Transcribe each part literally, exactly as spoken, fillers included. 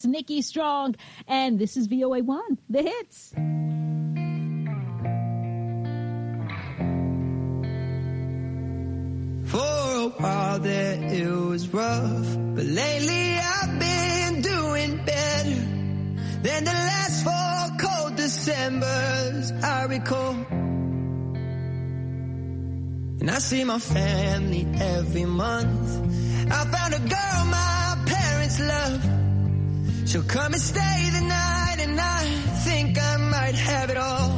Nikki Strong, and this is V O A one, The Hits. For a while there it was rough, but lately I've been doing better than the last four cold Decembers I recall. And I see my family every month. I found a girl my parents love. She'll come and stay the night, and I think I might have it all.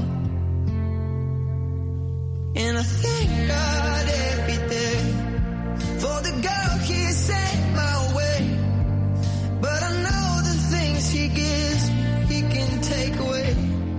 And I thank God every day for the girl he sent my way. But I know the things he gives, he can take away.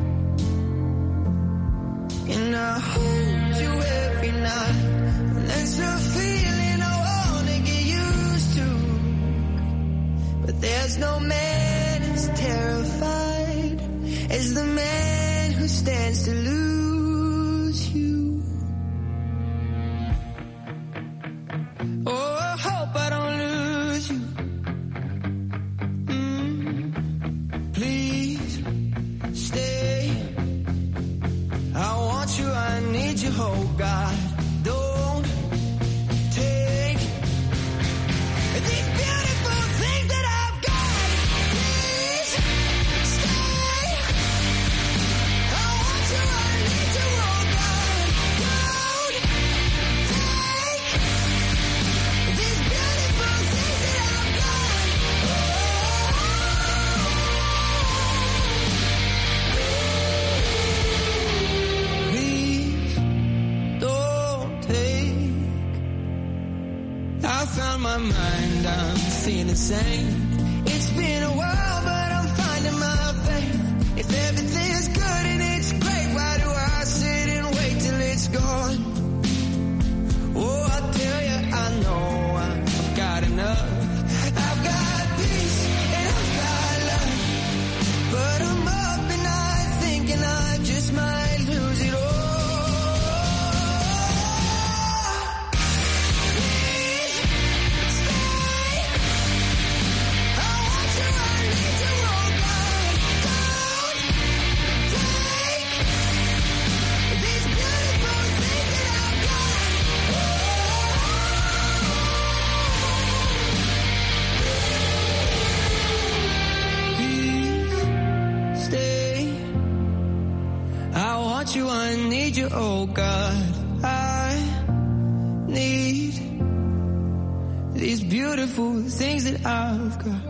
And I hold you every night, and that's a feeling I wanna get used to. But there's no man as terrified as the man who stands to lose you. Oh, I hope I don't lose you. Mm, please stay. I want you, I need you, oh God. Don't take these beautiful things that I've got. Please stay. I want you, I need you, oh God. Don't take these beautiful things that I've got. Please don't take. I found my mind, I'm feeling sane. It's been a while, but I'm finding my faith. If everything's good and it's great, why do I sit and wait till it's gone? Oh, I tell you, I know I've got enough. I've got peace and I've got love. But I'm up and I thinking I just might lose it all. Please stay. I want you, I need you, oh God. Don't take these beautiful things that I've got. Please stay. I want you, I need you, oh God. I need these beautiful things that I've got.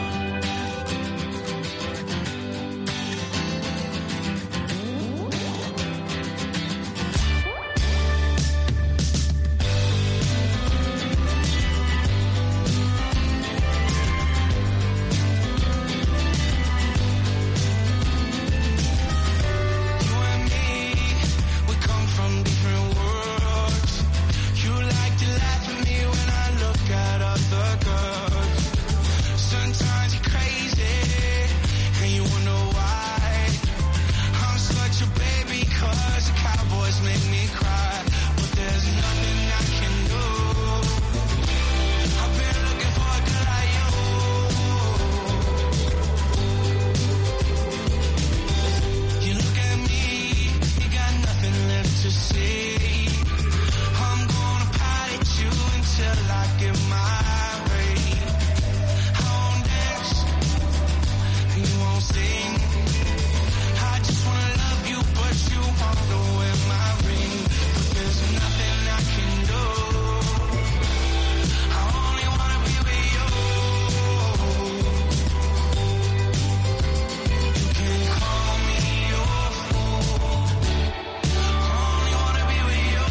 You and me, we come from different worlds. You like to laugh at me when I look at other girls. Sometimes you're crazy, and you wonder why. I'm such a baby, cause the Cowboys make me cry. But there's nothing I can do. I've been looking for a girl like you. You look at me, you got nothing left to say. I'm gonna pat at you until I get my way. I won't dance, and you won't sing. I just wanna love you, but you won't go wear my ring. But there's nothing I can do. I only wanna be with you. You can call me your fool. I only wanna be with you.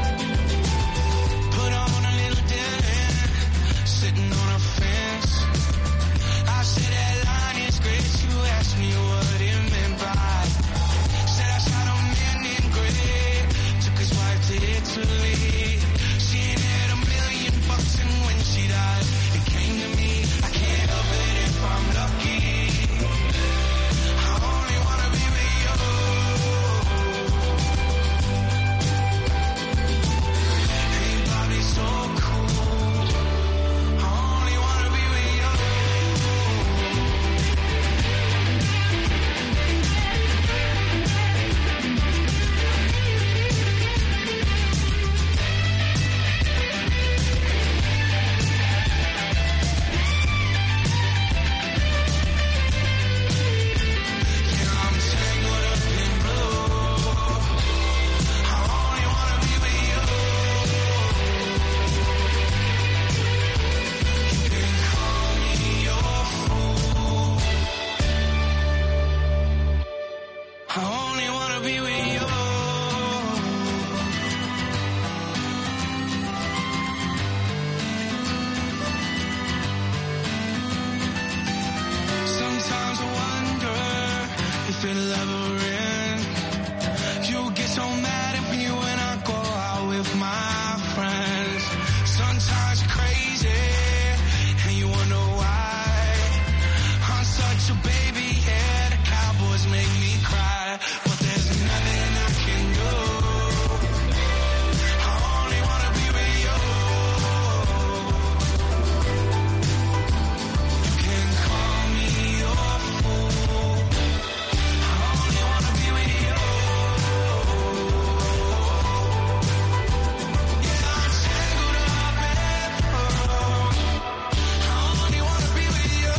Put on a little dance, sitting on a fence. it'll ever end. You get so mad at me when I go out with my friends. Sometimes you're crazy, and you wonder why. I'm such a baby, yeah, the Cowboys make me cry. But there's nothing I can do. I only wanna be with you. You can call me your fool. I only wanna be with you. Yeah, I'm tangled up in pearl. I only wanna be with you.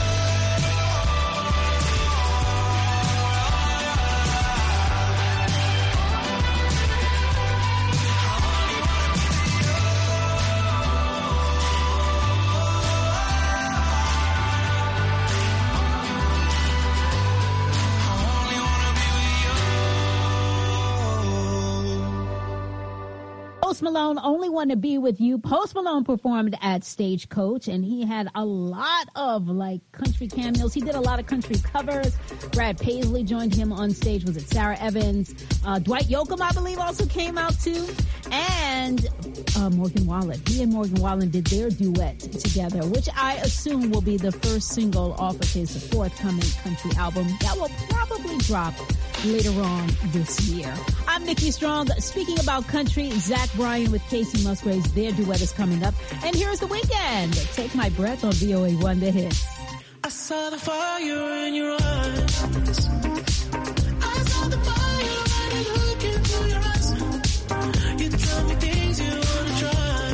Post Malone, Only Want to Be With You. Post Malone performed at Stagecoach, and he had a lot of like country cameos. He did a lot of country covers. Brad Paisley joined him on stage. Was it Sarah Evans? Uh, Dwight Yoakam, I believe, also came out too. And uh, Morgan Wallen. He and Morgan Wallen did their duet together, which I assume will be the first single off of his forthcoming country album that will probably drop later on this year. I'm Nikki Strong. Speaking about country, Zach Bryan with Casey Musgraves, their duet is coming up. And here's The Weeknd. Take My Breath on V O A one, The Hits. I saw the fire in your eyes. I saw the fire when I look into your eyes. You tell me things you wanna try.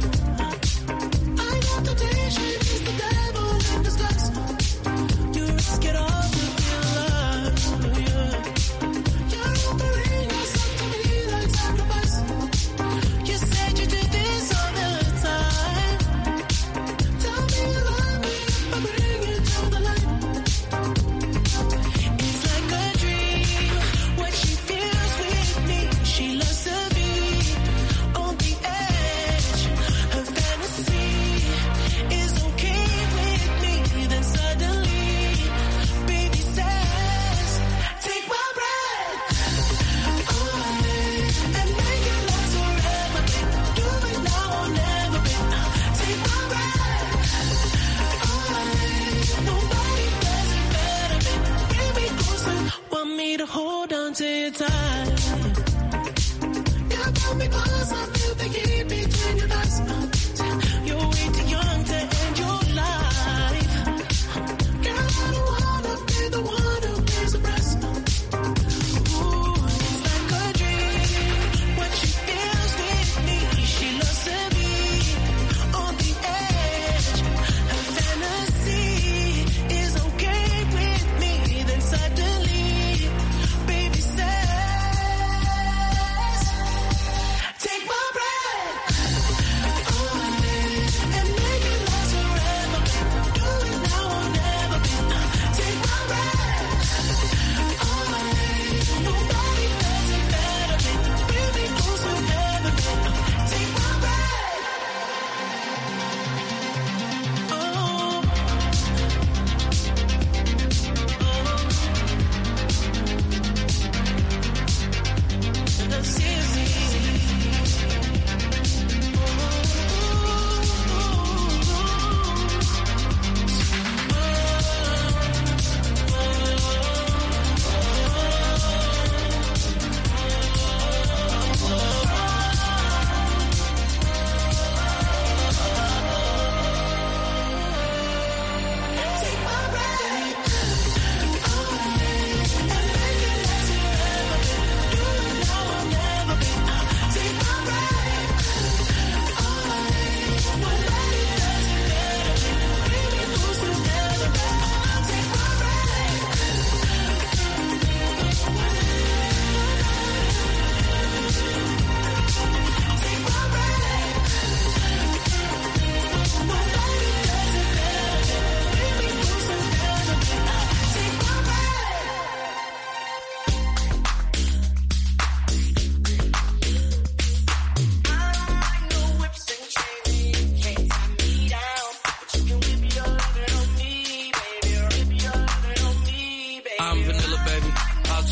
I know temptation is the devil in disguise. You risk it all to be alive. Yeah. You're offering yourself to me like sacrifice. You said you did this all the time. Tell me you love me if I bring you to the light. It's like a dream when she feels with me. She loves to be on the edge. Her fantasy is okay with me. Then suddenly, baby says, take my breath away and make it last forever. Do it now or never. Take my breath away. Nobody does it better. Bring me closer. Want me to hold on to your tight. You got me close, I feel the heat between your thighs. You're way too young to end your life. Girl, I don't wanna be the one who pays the price. Ooh, it's like a dream when she feels with me. She loves to be on the edge. Her fantasy is okay with me. Then suddenly, baby says,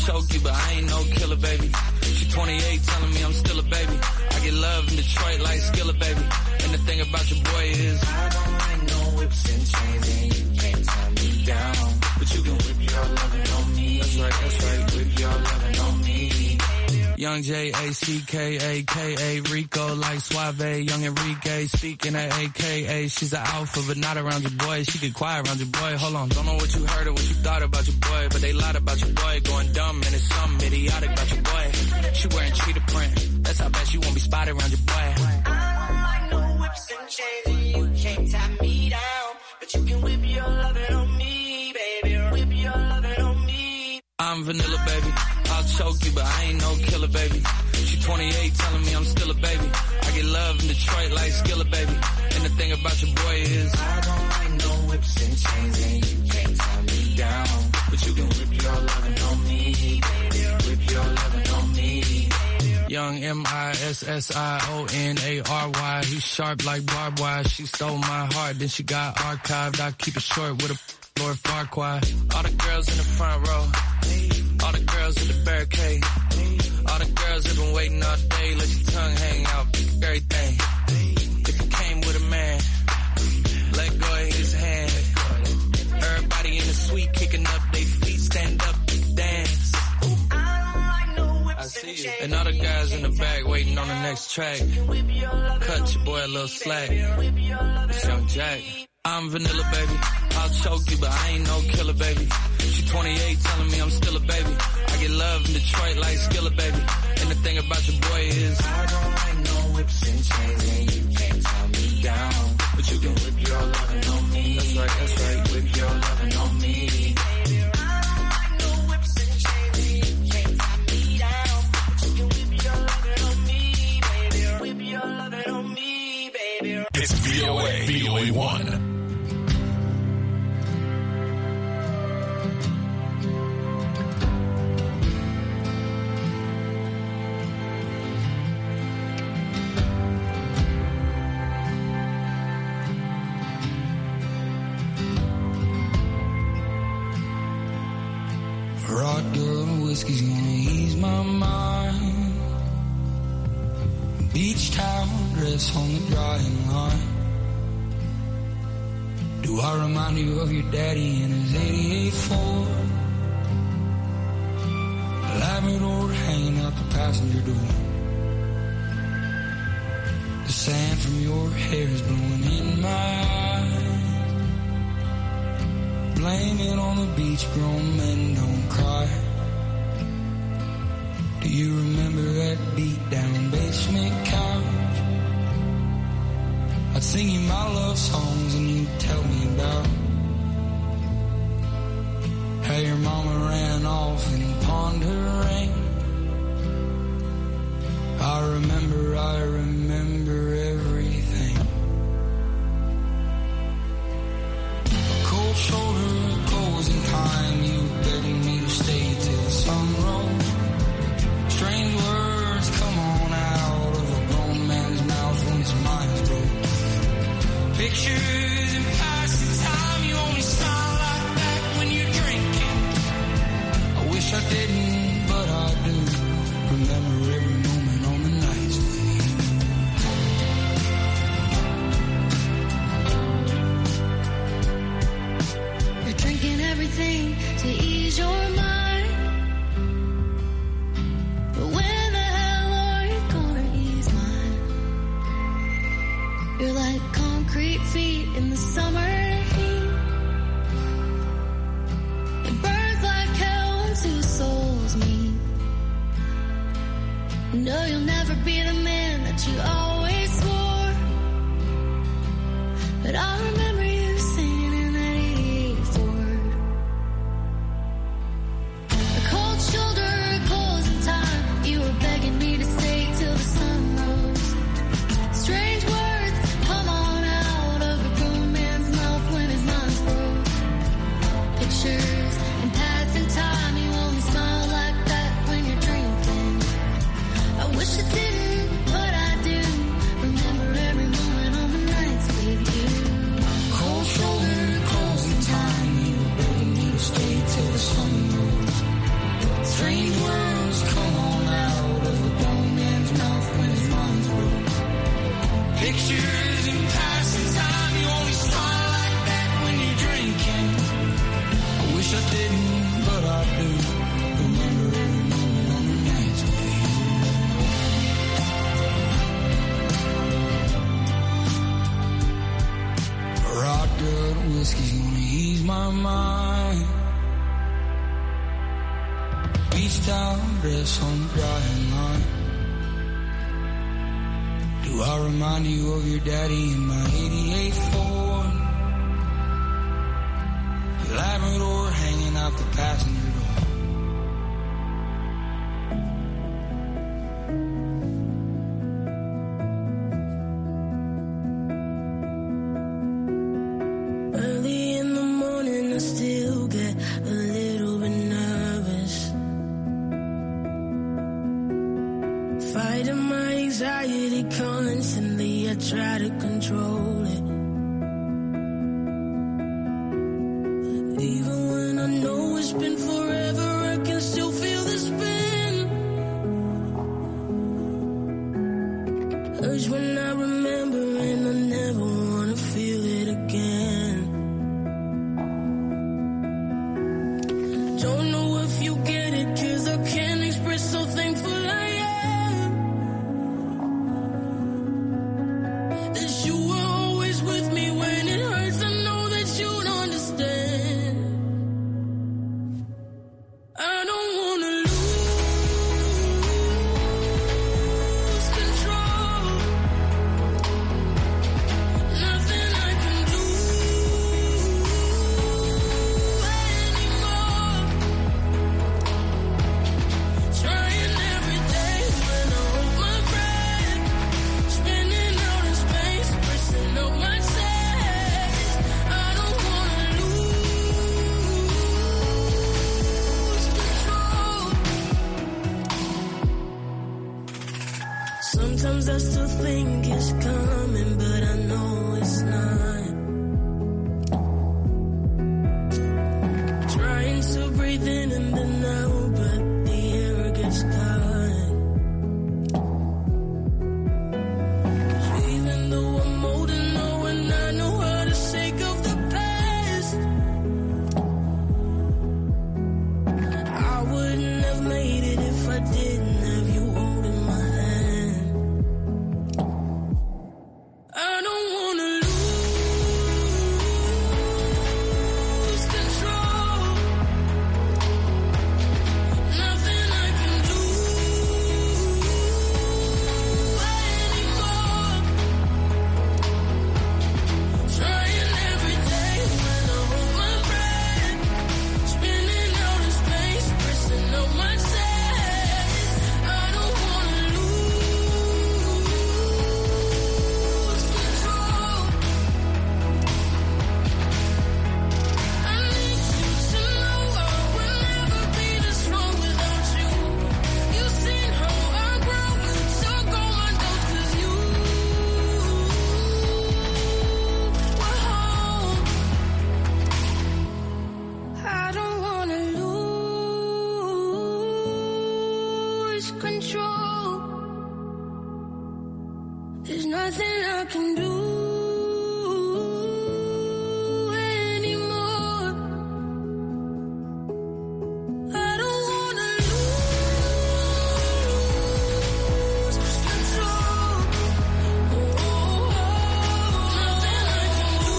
choke you, but I ain't no killer, baby. She twenty-eight telling me I'm still a baby. I get love in Detroit like Skilla, baby. And the thing about your boy is I don't like no whips and chains, and you can't tie me down. But you can whip your lovin' on me. That's right, that's right, whip your lovin' on me. Young J A C K A K A Rico like Suave, Young Enrique speaking at A K A. She's an alpha but not around your boy. She get quiet around your boy. Hold on, don't know what you heard or what you thought about your boy, but they lied about your boy. Going dumb and it's something idiotic about your boy. She wearing cheetah print. That's how bad she won't be spotted around your boy. I don't like no whips and chains, and you can't tie me down, but you can whip your lovin' on me, baby. Whip your lovin' on me. I'm vanilla, baby. I'll choke you, but I ain't no killer, baby. She twenty-eight telling me I'm still a baby. I get love in Detroit like Skilla, baby. And the thing about your boy is I don't like no whips and chains, and you can't tie me down, but you can whip your lovin' on me, baby. Whip your lovin' on me. Young M I S S I O N A R Y. He's sharp like barbed wire. She stole my heart, then she got archived. I keep it short with a Lord Farquaad. All the girls in the front row, all the girls in the barricade, all the girls have been waiting all day. Let your tongue hang out, everything. If you came with a man, let go of his hand. Everybody in the suite kicking up their feet, stand up, dance. I see you. And all the guys in the back waiting on the next track. Cut your boy a little slack. It's Young Jack. I'm vanilla, baby. I'll choke you, but I ain't no killer, baby. She twenty-eight telling me I'm still a baby. I get love in Detroit like Skilla, baby. And the thing about your boy is I don't like no whips and chains, and you can't tie me down, but you can whip your lovin' on me. That's right, that's right, whip your lovin' on me. It's V O A, V O A one. Vodka and whiskey's gonna ease my mind. Beach towel dress on the drying line. Do I remind you of your daddy and his eighty-eight Ford? Labrador hanging out the passenger door. The sand from your hair is blowing in my eyes. Blame it on the beach, grown men don't cry. Do you remember that beat down basement couch? I'd sing you my love songs and you'd tell me about how your mama ran off and pawned her ring. I remember, I remember everything. A cold shoulder, closing time, you begging me to stay till the sun rose. Strange words come on out of a grown man's mouth when his mind's broke. Pictures and passing time, you only smile like that when you're drinking. I wish I didn't, but I do. Remember every moment on the nights with you. You're drinking everything to ease your mind. But when the hell are you gonna ease mine? You're like concrete feet in the summer heat. It burns like hell when two souls meet. No, you'll never be the man that you always swore. But I remember you singing in that eighty-eight Ford. whiskey's gonna ease my mind. Beach towel dress on the drying line. Do I remind you of your daddy in my eighty-eight Ford? Labrador hanging out the passenger door. Early in the morning I still get a little bit nervous, fighting my anxiety constantly. I try to control it. Even when I know it's been forever, I can still feel the spin. Urge when I remember and I never wanna feel it again. Don't know if you get it, 'cause I can't express how thankful I am that you were always with me when it hurts. I know that you'd understand. I don't wanna lose control. Nothing I can do anymore. Trying every day when I hold my breath, spinning out in space, pressing up my chest. I don't wanna lose control. Sometimes I still think it's coming, but I know it's not. Trying to breathe in and then out, but the air gets caught. Even though I'm old and know and I know how to shake off the past, I wouldn't have made it if I didn't have you holding my hand. I don't wanna lose control. Nothing I can do anymore. Trying every day when I hold my breath, spinning out in space, pressing up my chest. I don't wanna lose control. I need you to know I would never be this strong without you. You've seen how I grow, took all my dose 'cause you were home. I don't wanna lose control. There's nothing I can do anymore. I don't wanna lose control. Oh, nothing I can do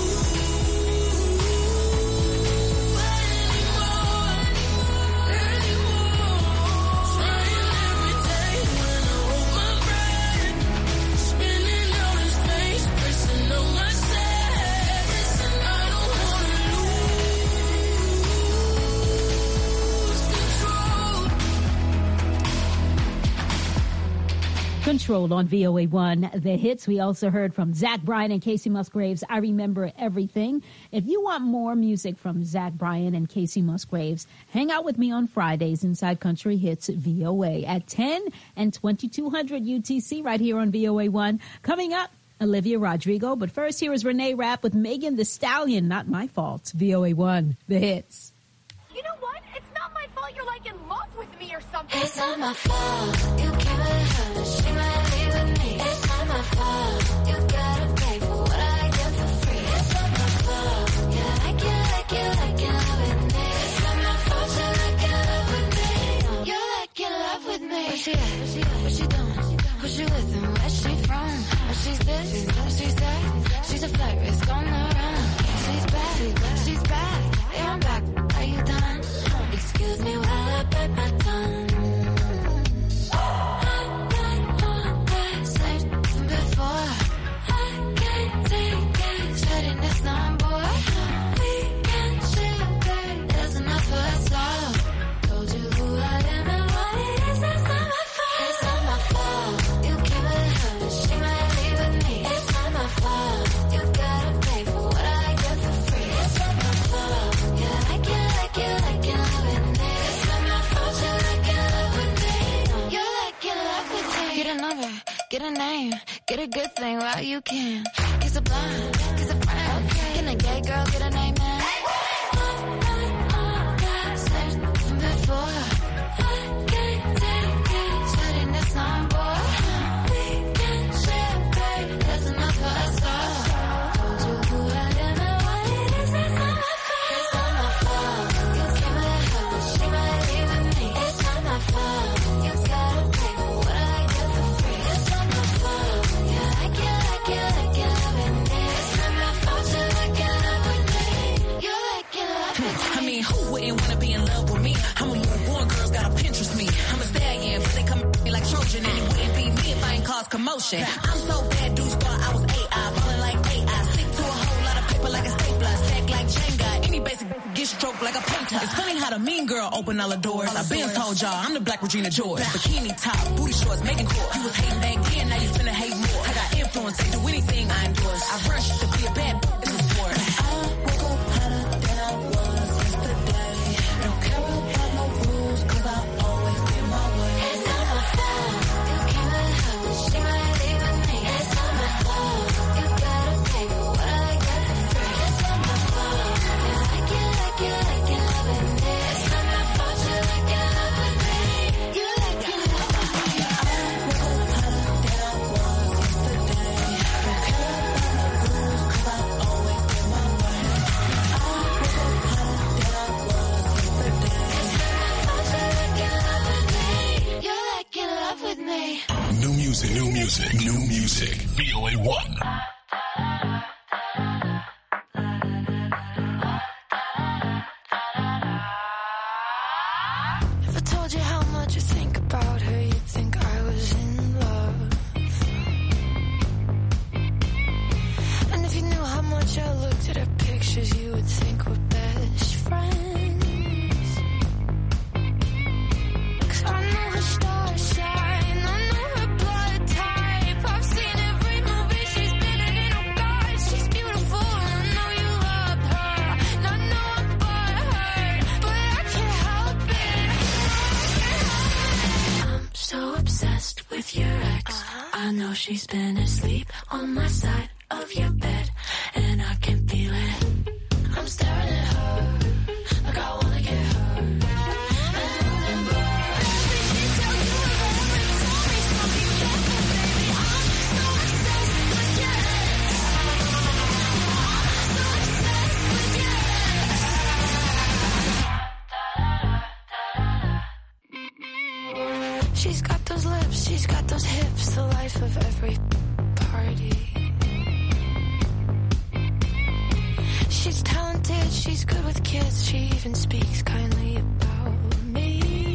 anymore. Trying every day when I hold my breath, spinning out in space, pressing on my chest. I don't wanna lose control. Control on V O A one, The Hits. We also heard from Zach Bryan and Casey Musgraves, I Remember Everything. If you want more music from Zach Bryan and Casey Musgraves, hang out with me on Fridays inside Country Hits V O A at ten and twenty-two hundred U T C right here on V O A one. Coming up, Olivia Rodrigo. But first, here is Renee Rapp with Megan Thee Stallion. Not my fault. V O A one, The Hits. You know what? It's not my fault you're like in love with me or something. It's not my fault. You came with her, she might leave with me. It's not my fault. You gotta pay for what I get for free. It's not my fault. You like it, like it, like it, love with me. It's not my fault. You like it, love with me. You like it, love with me. Where she at? Where she at? What she doing? Who she with and where she from? Where she's this, she's that. She's a flight risk on the run. She's back. a good thing, right? You can kiss a blind, kiss a friend. Okay. Can a gay girl get an amen? Hey, said before, I can't take it. Shutting this on board. We can share, babe. There's enough for us all. Told you who I am and what it is. It's not my fault. It's not my fault. You came with her, but she might leave with me. It's not my fault. You gotta pay for what I get for free. It's not my fault. You like it, like it, like it, loving me. It's not my fault. You like it, love with me. You like it, love with me. I mean, who wouldn't want to be in love with me? I'm a move on, girls gotta Pinterest me. I'm a stallion, but they come at me like Trojan, and it wouldn't be me if I ain't cause commotion. I'm so bad, dudes thought I was A I, ballin' like A I, stick to a whole lot of paper like a stapler, stack like Jenga. Any basic get stroked like a painter. It's funny how the mean girl open all the doors. I been told y'all I'm the Black Regina George. Bikini top, booty shorts, making court. You was hating back then, now you finna hate more. I got influence, they do anything I endorse. I rush to be a bad b- in the sport. I woke up hotter than I was yesterday. Don't care about no rules, cause I always get my way. It's not my fault. You came with her, but she might leave with me. It's not my fault. You gotta pay for what I get for free. It's not my fault. You like it, like it, like it, loving me. It's not my fault. You like it, love with me. You like it, love with me. You like it, love with me. New music, new music, new music. V O A one. If I told you how much I think about her, you'd think I was in love. And if you knew how much I looked at her pictures, you would think we're best friends. 'Cause I know her star shine, I know her blood type. I've seen every movie she's been in, and oh God, she's beautiful. And I know you love her, and I know I'm butthurt, but I can't help it. I'm so obsessed with your ex. I know she's been asleep on my side of your bed, and I can feel it. I'm staring at her like I wanna get her. And remember every detail you ever told me, so be careful, baby. I'm so obsessed with your ex. I'm so obsessed with your ex. She's got those lips, she's got those hips, the life of every party. She's talented, she's good with kids, she even speaks kindly about me.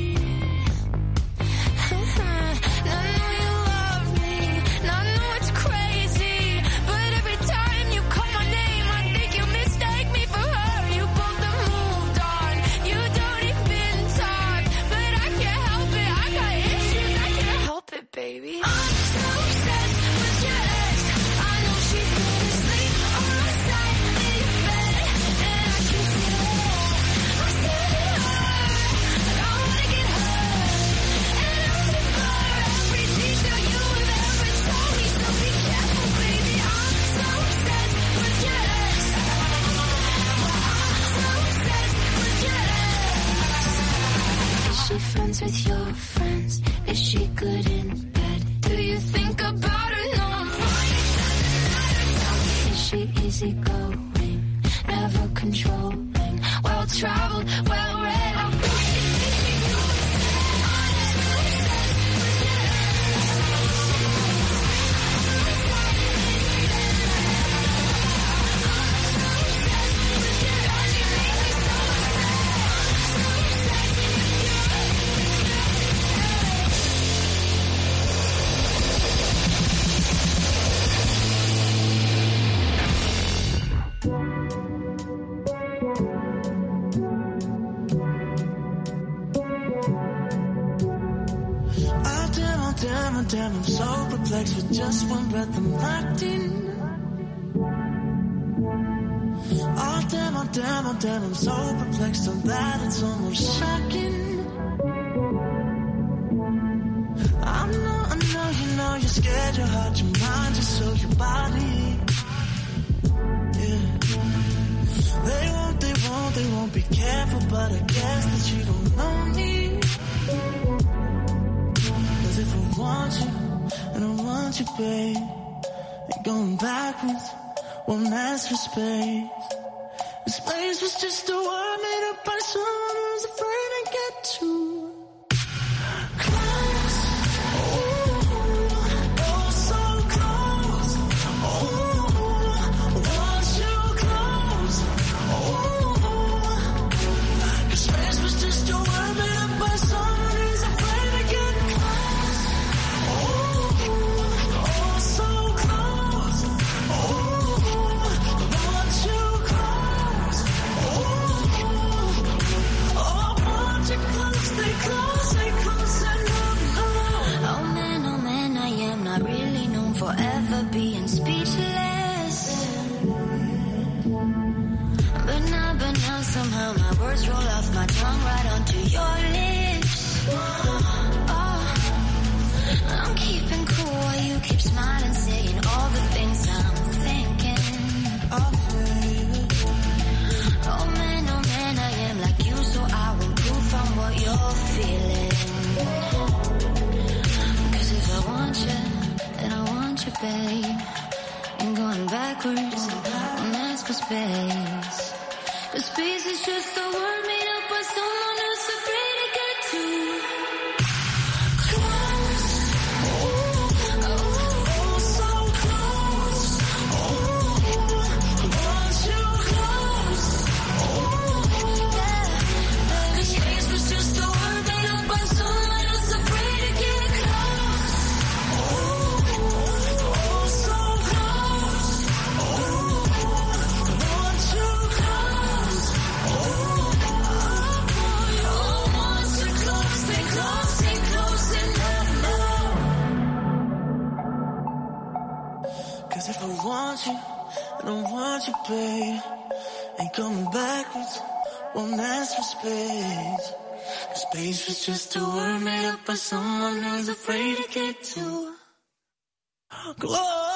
And I know you love me, and I know it's crazy, but every time you call my name, I think you mistake me for her. You both have moved on, you don't even talk, but I can't help it, I got issues, I can't help it, baby. I'm so obsessed with your ex. I know she's been asleep on my side of your bed, and I can feel it. I'm staring at her like I wanna get her. And I remember every detail you have ever told me, so be careful, baby. I'm so obsessed with your ex. I'm so obsessed with your ex. Is she friends with your friends? Is she good in bed? Do you think about her? No, I'm fine. Is she easygoing, never controlling, well traveled, well read? I'm damn, oh damn, I'm so perplexed with just one breath I'm locked in. Oh damn, oh damn, oh damn, I'm so perplexed on that it's almost shocking. I know, I know, you know you're scared your heart, your mind, just so your body. Yeah. They won't, they won't, they won't be careful, but I guess that you don't know me. Cause if I want you, and I want you, babe, and going backwards won't ask for space. And space was just a word made up by someone who's afraid to get too close. Ooh, oh, so close. Ooh, want you close. Ooh, 'cause space was just a word made up by someone who's afraid to get close. Ooh, oh, so close. Ooh, want you close. Ooh, oh, want you close. Stay close, stay close, and love, love. Oh man, oh man, I am not really known for ever being speechless. But now, but now somehow my words roll off my tongue right onto your lips. Oh, I'm keeping cool while you keep smiling, saying all the things I'm thinking. Oh man, oh man, I am like you, so I won't prove from what you're feeling. Cause if I want you, then I want you, babe. And going backwards, and ask for space. Cause space is just a word made up by someone who's afraid to get too close. Oh, Oh, so close. Ooh, want you close. yeah. Cause space was just a word made up by someone who's afraid to get close. Oh, so close. Want you close. Oh, want you close. Stay close, stay close, and love, love. Cause if I want you, I don't want you, babe. Ain't coming backwards, won't ask for space. Cause space was just a word made up by someone who's afraid to get too close.